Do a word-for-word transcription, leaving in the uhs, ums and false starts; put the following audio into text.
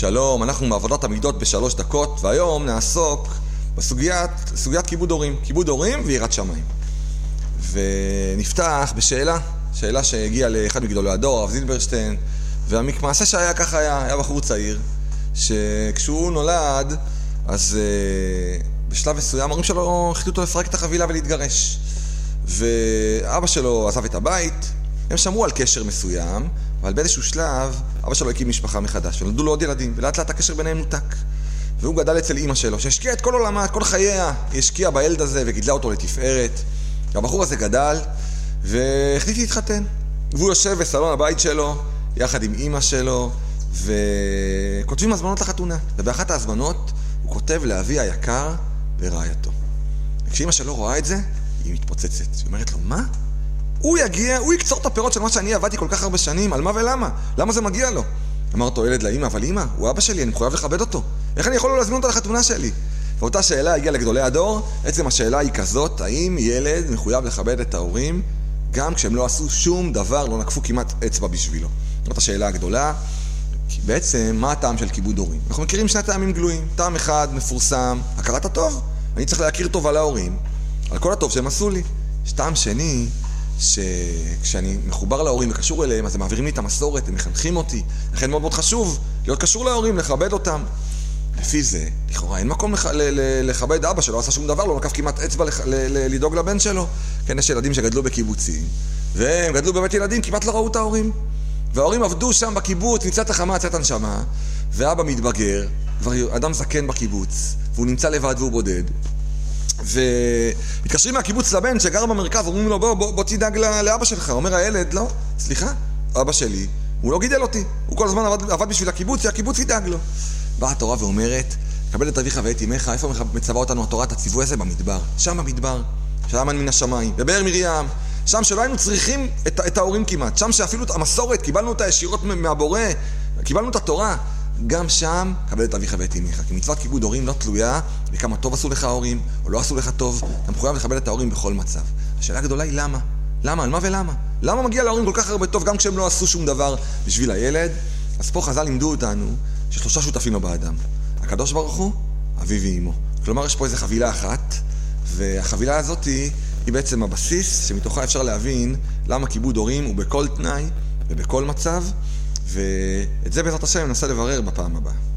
שלום, אנחנו מעבודת המידות בשלוש דקות, והיום נעסוק בסוגיית סוגיית כיבוד הורים, כיבוד הורים ויראת שמיים. ונפתח בשאלה, שאלה שהגיעה לאחד מגדולי הדור, הרב זילברשטיין, והמעשה שהיה ככה היה, היה בחור צעיר, שכשהוא נולד, אז uh, בשלב מסוים, ההורים שלו החליטו אותו לפרק את החבילה ולהתגרש. ואבא שלו עזב את הבית, הם שמרו על קשר מסוים, אבל באיזשהו שלב, אבא שלו הקים משפחה מחדש, ונולדו לו עוד ילדים, ולאט לאט הקשר ביניהם נותק. והוא גדל אצל אמא שלו, שהשקיעה את כל עולמה, את כל חייה, היא השקיעה בילד הזה וגידלה אותו לתפארת. והבחור הזה גדל, והחליט להתחתן. והוא יושב בסלון הבית שלו, יחד עם אמא שלו, וכותבים הזמנות לחתונה. ובאחת ההזמנות, הוא כותב לאבי היקר ורעייתו. וכשאמא שלו רואה את זה, היא מתפוצצת. היא אומרת לו, מה? הוא יגיע, הוא יקצור את הפירות של מה שאני עבדתי כל כך הרבה שנים, על מה ולמה? למה זה מגיע לו? אמר אותו ילד לאמא, אבל אמא, הוא אבא שלי, אני מחויב לכבד אותו. איך אני יכול לו להזמין אותו לחתונה שלי? ואותה שאלה הגיעה לגדולי הדור. עצם השאלה היא כזאת, האם ילד מחויב לכבד את ההורים, גם כשהם לא עשו שום דבר, לא נקפו כמעט אצבע בשבילו. זאת השאלה הגדולה. כי בעצם, מה הטעם של כיבוד הורים? אנחנו מכירים שני טעמים גלויים. טעם אחד מפורסם, הכרת הטוב. אני צריך להכיר טוב על ההורים, על כל הטוב שהם עשו לי. יש טעם שני, שכשאני מחובר להורים וקשור אליהם, אז הם מעבירים לי את המסורת, הם מחנכים אותי. לכן מאוד מאוד חשוב להיות קשור להורים, לכבד אותם. לפי זה, לכאורה, אין מקום לח... ל... ל... לכבד אבא שלו, עשה שום דבר, לא נקף כמעט אצבע לח... ל... ל... לדאוג לבן שלו. כן, יש ילדים שגדלו בקיבוצים, והם גדלו בבית ילדים, כמעט לא ראו את ההורים. וההורים עבדו שם בקיבוץ, נמצא את החמה, נמצא את הנשמה, ואבא מתבגר, כבר אדם זקן בקיבוץ, והוא נמצא לבד והוא בודד. ומתקשרים מהקיבוץ לבן שגר במרכז, אומרים לו, בוא, בוא, בוא תדאג לאבא שלך. אומר הילד, לא, סליחה, אבא שלי, הוא לא גידל אותי, הוא כל הזמן עבד, עבד בשביל הקיבוץ, שהקיבוץ ידאג לו. באה התורה ואומרת, קבל את אביך ואת אמך, איפה מצווה אותנו התורה, את הציווי הזה? במדבר, שם במדבר, שם מן השמיים, בבאר מרים, שם שלא היינו צריכים את, את ההורים כמעט, שם שאפילו המסורת, קיבלנו אותה ישירות מהבורא, קיבלנו את התורה, גם שם קבל את אביך ואת אמך, כי מצוות כיבוד הורים לא תלויה בכמה טוב עשו לך ההורים, או לא עשו לך טוב, אתה מחויב לכבד את ההורים בכל מצב. השאלה הגדולה היא למה? למה? על מה ולמה? למה מגיע להורים כל כך הרבה טוב גם כשהם לא עשו שום דבר בשביל הילד? אז פה חז"ל לימדו אותנו ששלושה שותפים לו באדם. הקדוש ברוך הוא, אבי ואמו. כלומר, יש פה איזו חבילה אחת, והחבילה הזאת היא, היא בעצם הבסיס שמתוכה אפשר להבין למה כיבוד הורים הוא בכל תנאי ובכל מצב, ואת זה בעזרת השם ננסה לברר בפעם הבאה.